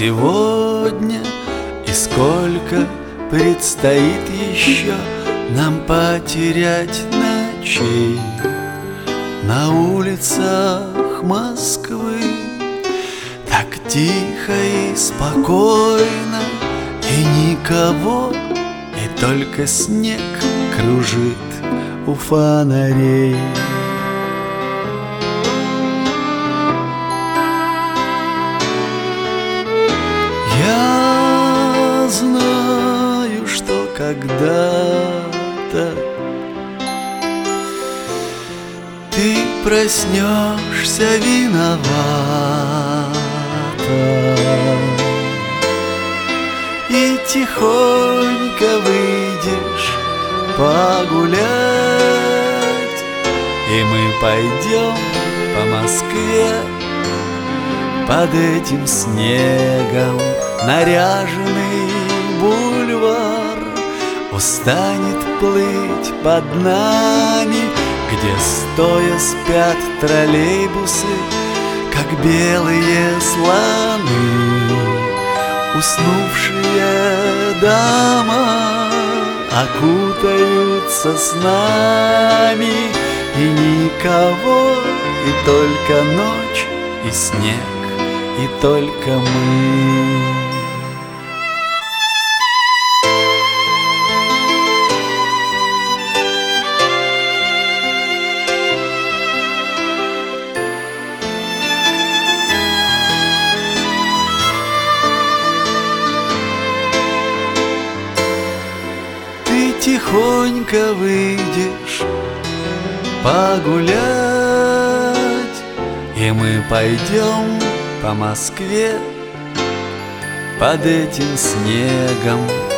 сегодня и сколько предстоит еще нам потерять ночей на улицах Москвы. Так тихо и спокойно, и никого, и только снег кружит у фонарей. Я знаю, что когда-то ты проснешься виновата и тихонько выйдешь погулять, и мы пойдем по Москве под этим снегом. Наряженный бульвар устанет плыть под нами, где стоя спят троллейбусы, как белые слоны. Уснувшие дома окутаются с нами, и никого, и только ночь, и снег, и только мы. Ты тихонько выйдешь погулять, и мы пойдем по Москве под этим снегом.